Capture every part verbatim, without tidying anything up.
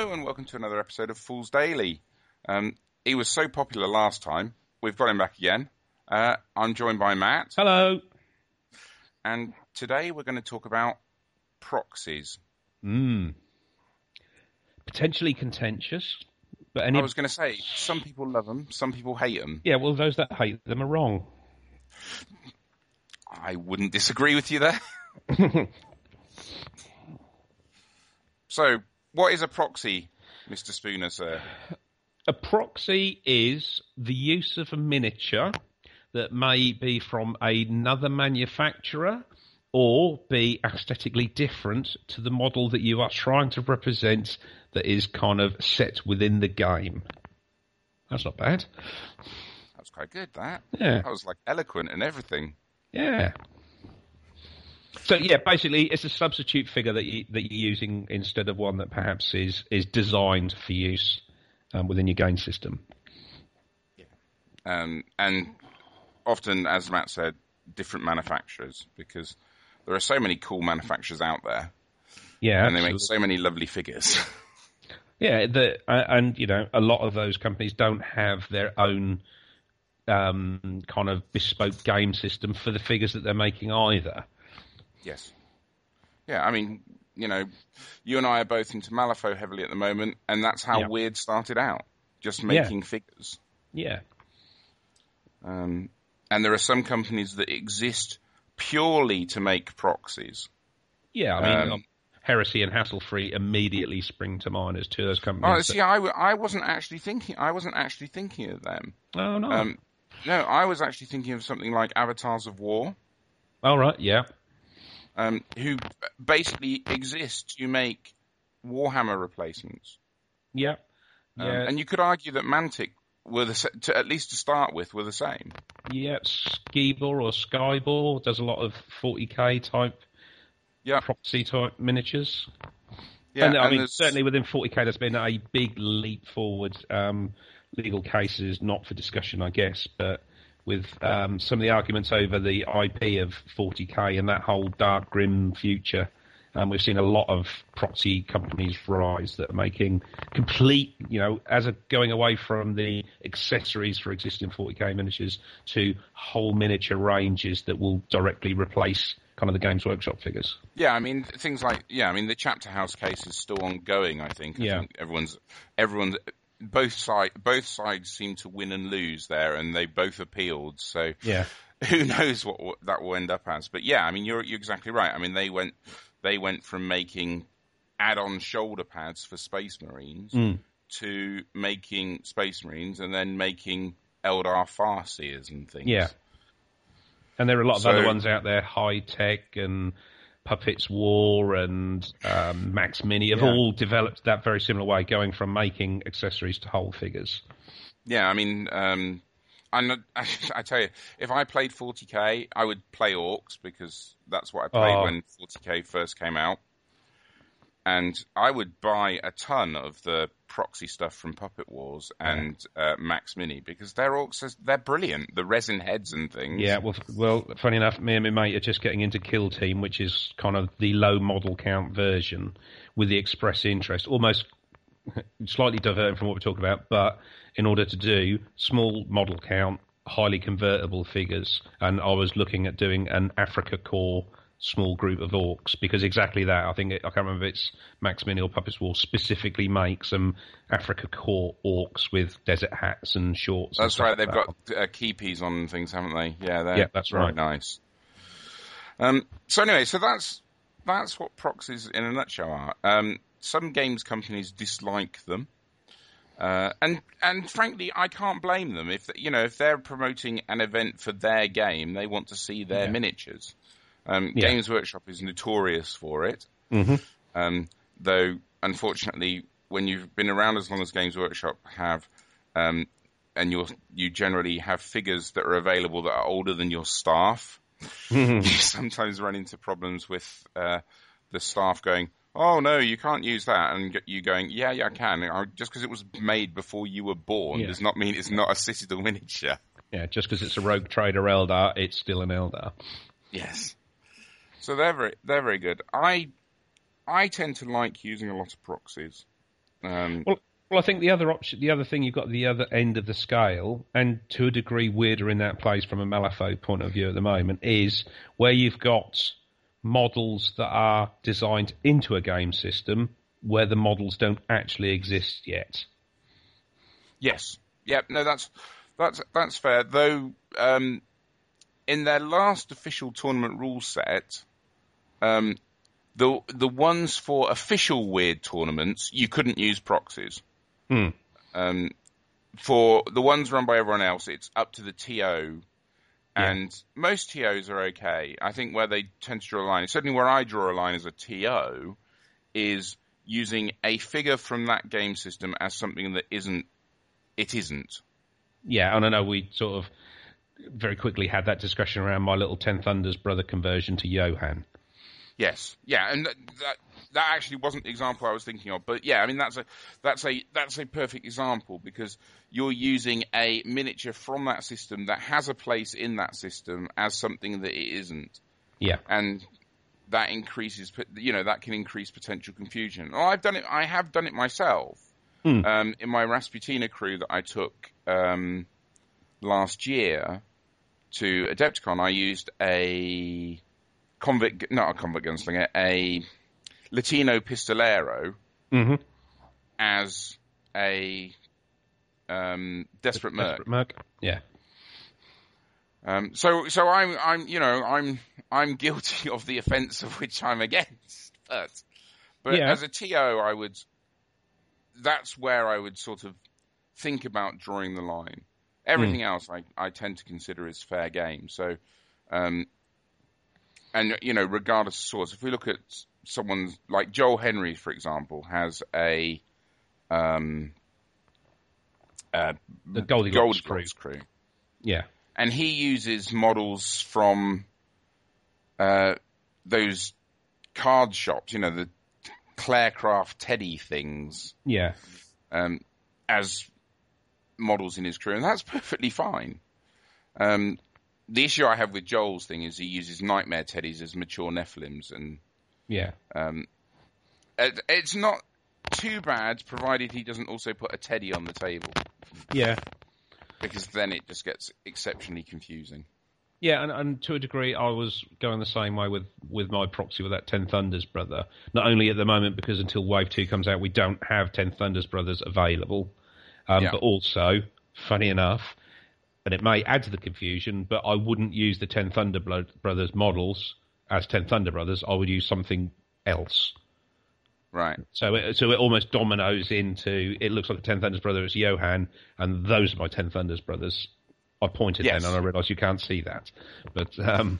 Hello and welcome to another episode of Fool's Daily. Um, he was so popular last time, we've got him back again. Uh, I'm joined by Matt. Hello. And today we're going to talk about proxies. Mm. Potentially contentious. But any... I was going to say, some people love them, some people hate them. Yeah, well, those that hate them are wrong. I wouldn't disagree with you there. So, what is a proxy, Mister Spooner, sir? A proxy is the use of a miniature that may be from another manufacturer or be aesthetically different to the model that you are trying to represent that is kind of set within the game. That's not bad. That was quite good, that. Yeah. That was like eloquent and everything. Yeah. So yeah, basically, it's a substitute figure that you that you're using instead of one that perhaps is is designed for use um, within your game system. Yeah. Um, and often, as Matt said, different manufacturers, because there are so many cool manufacturers out there. Yeah, and absolutely. they make so many lovely figures. Yeah, the, uh, and you know, a lot of those companies don't have their own um, kind of bespoke game system for the figures that they're making either. Yes. Yeah, I mean, you know, you and I are both into Malifaux heavily at the moment, and that's how yeah. Weird started out, just making yeah. figures. Yeah. Um, and there are some companies that exist purely to make proxies. Yeah, I mean, um, um, Heresy and Hassle-Free immediately spring to mind as two of those companies. Oh, see, I, w- I wasn't actually thinking. I wasn't actually thinking of them. Oh no. Um, no, I was actually thinking of something like Avatars of War. All right. Yeah. Um, who basically exist to make Warhammer replacements. Yeah. Um, yeah. and you could argue that Mantic were the to, at least to start with were the same. Yeah, Skibor or Skybor does a lot of forty K type yep. proxy type miniatures. Yeah, and, I and mean, there's... certainly within forty K there's been a big leap forward. Um, legal cases, not for discussion, I guess, but with um, some of the arguments over the I P of forty K and that whole dark, grim future. Um, we've seen a lot of proxy companies rise that are making complete, you know, as a going away from the accessories for existing forty K miniatures to whole miniature ranges that will directly replace kind of the Games Workshop figures. Yeah, I mean, things like, yeah, I mean, the Chapter House case is still ongoing, I think. I yeah. think everyone's, everyone's, both side, both sides seem to win and lose there, and they both appealed. So yeah. who knows what, what that will end up as? But yeah, I mean, you're you're exactly right. I mean, they went they went from making add-on shoulder pads for Space Marines mm. to making Space Marines and then making Eldar Farseers and things. Yeah, and there are a lot of so, other ones out there, High Tech and Puppets War and um, Max Mini have yeah. all developed that very similar way, going from making accessories to whole figures. Yeah, I mean, um, I'm not, I, I tell you, if I played forty K, I would play Orcs because that's what I played oh. when forty K first came out. And I would buy a ton of the proxy stuff from Puppet Wars and yeah. uh, Max Mini because they're orcs, they're brilliant. The resin heads and things. Yeah, well, well, funny enough, me and my mate are just getting into Kill Team, which is kind of the low model count version with the express interest, almost slightly diverting from what we're talking about, but in order to do small model count, highly convertible figures, and I was looking at doing an Africa Core small group of orcs, because exactly that, I think, it, I can't remember if it's Max Mini or Puppets War, specifically make some Africa Core orcs with desert hats and shorts. That's and right, they've like got uh, keepies on and things, haven't they? Yeah, they're yeah, that's right. nice. Um, so anyway, so that's that's what proxies in a nutshell are. Um, some games companies dislike them. Uh, and and frankly, I can't blame them. If you know, if they're promoting an event for their game, they want to see their yeah. miniatures. Um, yeah. Games Workshop is notorious for it. Mm-hmm. Um, though, unfortunately, when you've been around as long as Games Workshop have, um, and you you generally have figures that are available that are older than your staff, mm-hmm. you sometimes run into problems with uh, the staff going, oh, no, you can't use that. And you going, yeah, yeah, I can. Just because it was made before you were born yeah. does not mean it's not a Citadel miniature. Yeah, just because it's a Rogue Trader Eldar, it's still an Eldar. Yes. So they're very, they're very good. I I tend to like using a lot of proxies. Um, well, well, I think the other option, the other thing you've got at the other end of the scale, and to a degree weirder in that place from a Malifaux point of view at the moment, is where you've got models that are designed into a game system where the models don't actually exist yet. Yes. Yep. No, that's that's that's fair. Though, um, in their last official tournament rule set, um, the the ones for official weird tournaments, you couldn't use proxies. Hmm. Um, for the ones run by everyone else, it's up to the T O, and yeah. most T Os are okay. I think where they tend to draw a line, certainly where I draw a line as a T O, is using a figure from that game system as something that isn't. It isn't. Yeah, and I know we sort of very quickly had that discussion around my little Ten Thunders brother conversion to Johan. Yes, yeah, and that, that that actually wasn't the example I was thinking of, but yeah, I mean that's a that's a that's a perfect example because you're using a miniature from that system that has a place in that system as something that it isn't. Yeah, and that increases, you know, that can increase potential confusion. Oh, I've done it. I have done it myself. Hmm. Um, in my Rasputina crew that I took um, last year to Adepticon, I used a convict, not a convict gunslinger, a Latino pistolero mm-hmm. as a um, desperate merc. Desperate merc, yeah. Um, so, so I'm, I'm, you know, I'm, I'm guilty of the offence of which I'm against. But, but yeah. as a T O, I would. That's where I would sort of think about drawing the line. Everything mm. else I, I tend to consider as fair game. So, um, and, you know, regardless of source, if we look at someone like Joel Henry, for example, has a, um, uh, the Goldilocks, Goldilocks crew. crew. Yeah. And he uses models from, uh, those card shops, you know, the Clarecraft Teddy things, yeah, um, as models in his crew, and that's perfectly fine. Um, the issue I have with Joel's thing is he uses Nightmare Teddies as mature Nephilims, and yeah, um, it, it's not too bad, provided he doesn't also put a Teddy on the table. Yeah, because then it just gets exceptionally confusing. Yeah, and, and to a degree, I was going the same way with, with my proxy with that Ten Thunders brother. Not only at the moment, because until Wave two comes out, we don't have Ten Thunders brothers available, um, yeah. but also, funny enough, and it may add to the confusion, but I wouldn't use the Ten Thunder Brothers models as Ten Thunder Brothers. I would use something else. Right. So it, so it almost dominoes into, it looks like a Ten Thunders brother, it's Johan, and those are my Ten Thunders brothers. I pointed yes. then and I realised you can't see that. But um,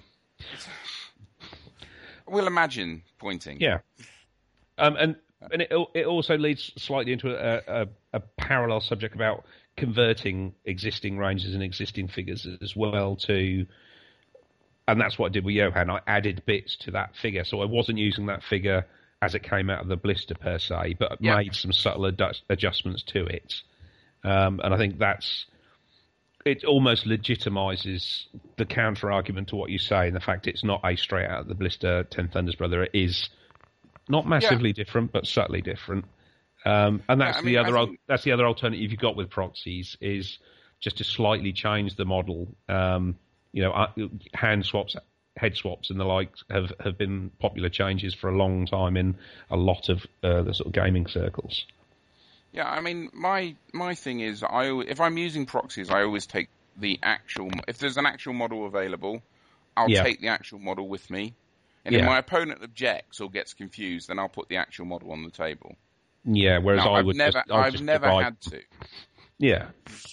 we'll imagine pointing. Yeah. Um, and and it it also leads slightly into a, a, a parallel subject about converting existing ranges and existing figures as well to, and that's what I did with Johan. I added bits to that figure. So I wasn't using that figure as it came out of the blister per se, but yeah. made some subtle ad- adjustments to it. Um, and I think that's, it almost legitimizes the counter argument to what you say, and the fact it's not a straight out of the blister Ten Thunders brother. It is not massively yeah. different, but subtly different. Um, and that's yeah, I mean, the other think... that's the other alternative you've got with proxies is just to slightly change the model. Um, you know, hand swaps, head swaps, and the like have, have been popular changes for a long time in a lot of uh, the sort of gaming circles. Yeah, I mean, my my thing is, I if I'm using proxies, I always take the actual. If there's an actual model available, I'll yeah. take the actual model with me. And yeah. if my opponent objects or gets confused, then I'll put the actual model on the table. Yeah, whereas now, I I've would never, just, I'd I've just never divide. had to. Yeah,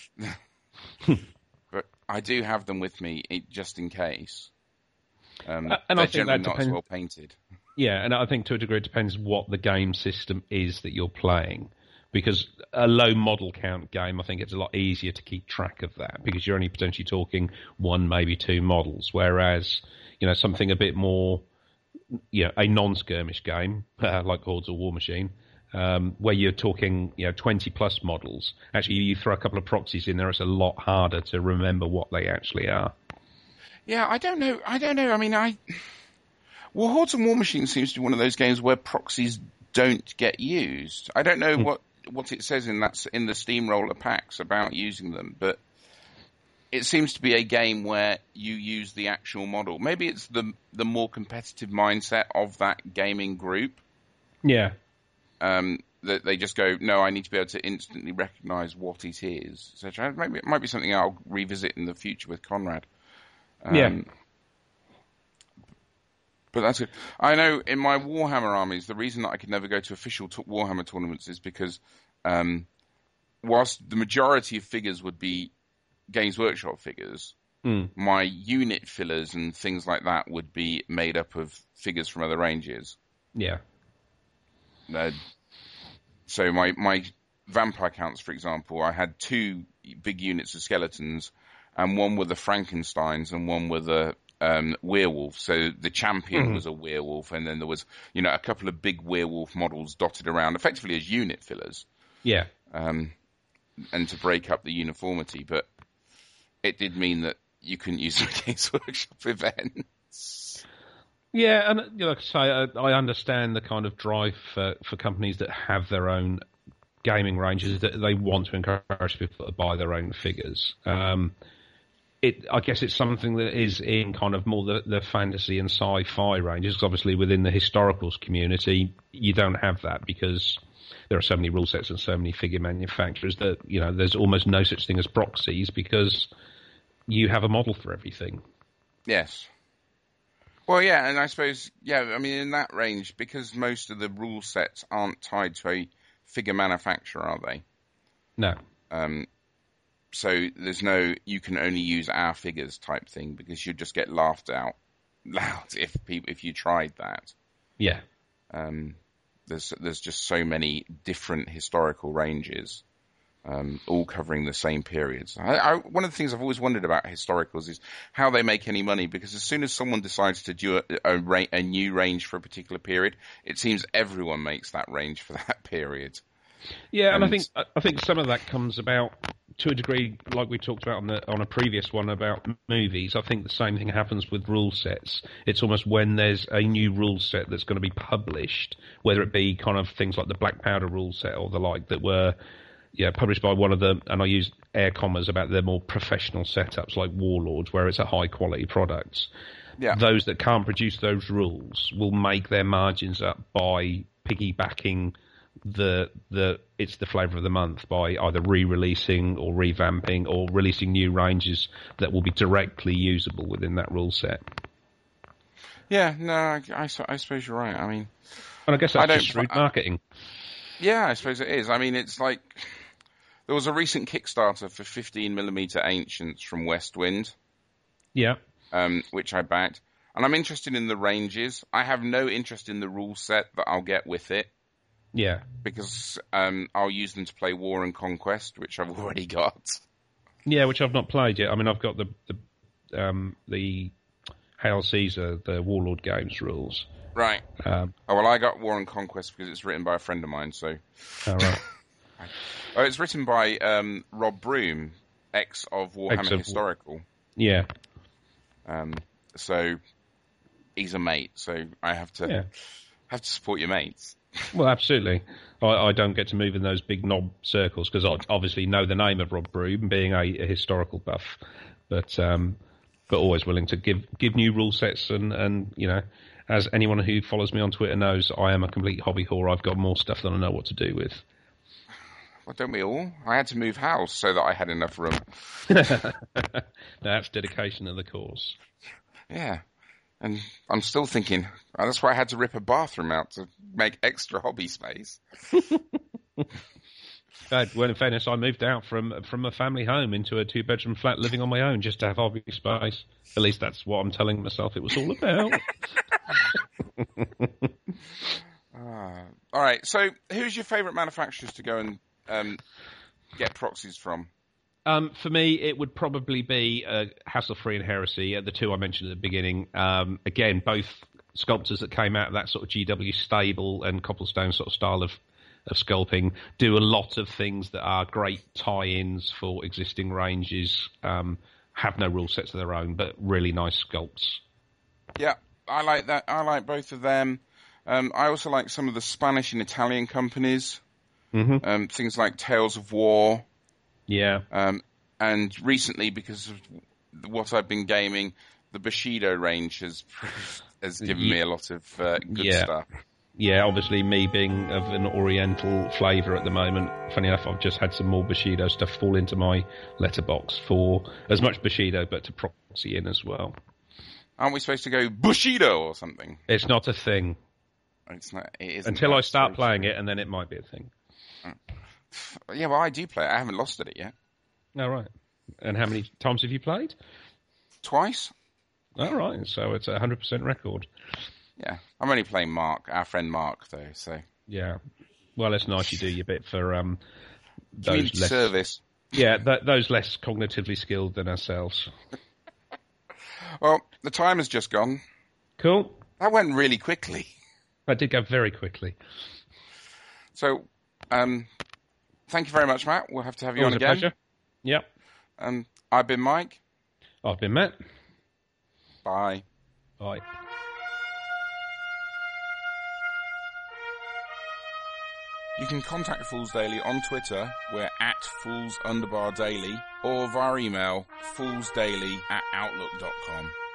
but I do have them with me just in case. Um, uh, and they're I think generally that not depends... as well painted. Yeah, and I think to a degree it depends what the game system is that you're playing. Because a low model count game, I think it's a lot easier to keep track of that because you're only potentially talking one, maybe two models. Whereas, you know, something a bit more, you know, a non-skirmish game uh, like Hordes or War Machine, um, where you're talking, you know, twenty plus models. Actually, you throw a couple of proxies in there, it's a lot harder to remember what they actually are. Yeah, I don't know. I don't know. I mean, I well, Hordes and War Machine seems to be one of those games where proxies don't get used. I don't know mm. what. what it says in that in the Steamroller packs about using them, but it seems to be a game where you use the actual model. Maybe it's the the more competitive mindset of that gaming group. Yeah. Um, that they just go, no, I need to be able to instantly recognise what it is. So maybe it might be something I'll revisit in the future with Conrad. Um, yeah. But that's good. I know in my Warhammer armies, the reason that I could never go to official t- Warhammer tournaments is because um, whilst the majority of figures would be Games Workshop figures, mm. my unit fillers and things like that would be made up of figures from other ranges. Yeah. Uh, so my, my vampire counts, for example, I had two big units of skeletons, and one were the Frankensteins and one were the um, werewolf. So the champion mm-hmm. was a werewolf, and then there was, you know, a couple of big werewolf models dotted around, effectively as unit fillers. Yeah. Um, and to break up the uniformity, but it did mean that you couldn't use the Games Workshop events. Yeah, and you know, like I say, I, I understand the kind of drive for, for companies that have their own gaming ranges, that they want to encourage people to buy their own figures. Um, it, I guess it's something that is in kind of more the, the fantasy and sci-fi ranges, because obviously within the historicals community, you don't have that because there are so many rule sets and so many figure manufacturers that, you know, there's almost no such thing as proxies because you have a model for everything. Yes. Well, yeah, and I suppose, yeah, I mean, in that range, because most of the rule sets aren't tied to a figure manufacturer, are they? No. Um, so there's no, you can only use our figures type thing, because you'd just get laughed out loud if people, if you tried that. Yeah. Um, there's, there's just so many different historical ranges. Um, all covering the same periods. I, I, one of the things I've always wondered about historicals is how they make any money, because as soon as someone decides to do a, a, a new range for a particular period, it seems everyone makes that range for that period. Yeah, and, and I think I think some of that comes about to a degree, like we talked about on the on a previous one about movies. I think the same thing happens with rule sets. It's almost when there's a new rule set that's going to be published, whether it be kind of things like the Black Powder rule set or the like that were yeah, published by one of the, and I use air commas about the more professional setups like Warlords, where it's a high quality product. Yeah. Those that can't produce those rules will make their margins up by piggybacking the the it's the flavour of the month by either re-releasing or revamping or releasing new ranges that will be directly usable within that rule set. Yeah, no, I, I, I suppose you're right. I mean, and I guess that's I just shrewd marketing. Yeah, I suppose it is. I mean, it's like there was a recent Kickstarter for fifteen millimeter Ancients from Westwind. Yeah. Um, which I backed. And I'm interested in the ranges. I have no interest in the rule set that I'll get with it. Yeah. Because um, I'll use them to play War and Conquest, which I've already got. Yeah, which I've not played yet. I mean, I've got the the, um, the Hail Caesar, the Warlord Games rules. Right. Um, oh, well, I got War and Conquest because it's written by a friend of mine, so... Oh, right. oh, it's written by um, Rob Broom, ex of Warhammer ex of, Historical. Yeah. Um, so, he's a mate, so I have to yeah. have to support your mates. Well, absolutely. I, I don't get to move in those big knob circles because I obviously know the name of Rob Broom, being a, a historical buff, but um, but always willing to give give new rule sets and, and you know... As anyone who follows me on Twitter knows, I am a complete hobby whore. I've got more stuff than I know what to do with. Well, don't we all? I had to move house so that I had enough room. That's dedication to the cause. Yeah. And I'm still thinking, oh, that's why I had to rip a bathroom out to make extra hobby space. Uh, well, in fairness, I moved out from from a family home into a two-bedroom flat living on my own just to have hobby space. At least that's what I'm telling myself it was all about. uh, all right, so who's your favourite manufacturers to go and um, get proxies from? Um, for me, it would probably be uh, Hassle-Free and Heresy, uh, the two I mentioned at the beginning. Um, again, both sculptors that came out of that sort of G W stable and cobblestone sort of style of of sculpting, do a lot of things that are great tie-ins for existing ranges, um, have no rule sets of their own, but really nice sculpts. Yeah, I like that. I like both of them. Um, I also like some of the Spanish and Italian companies. Mm-hmm. Um, things like Tales of War. Yeah. Um, and recently, because of what I've been gaming, the Bushido range has has given Ye- me a lot of uh, good yeah. stuff. Yeah, obviously me being of an Oriental flavour at the moment, funny enough, I've just had some more Bushido stuff fall into my letterbox for as much Bushido, but to proxy in as well. Aren't we supposed to go Bushido or something? It's not a thing. It's not. It isn't. Until I That's start so playing true. it, and then it might be a thing. Yeah, well, I do play it. I haven't lost it yet. All right. And how many times have you played? Twice. All right, so it's a one hundred percent record. Yeah, I'm only playing Mark, our friend Mark, though. So Yeah. Well, it's nice you do your bit for um, those community less... service. Yeah, th- those less cognitively skilled than ourselves. Well, the time has just gone. Cool. That went really quickly. That did go very quickly. So, um, thank you very much, Matt. We'll have to have you Always on a again. pleasure. Yep. Um, I've been Mike. I've been Matt. Bye. Bye. You can contact Fools Daily on Twitter. We're at Fools Underbar Daily, or via email, foolsdaily at outlook dot com.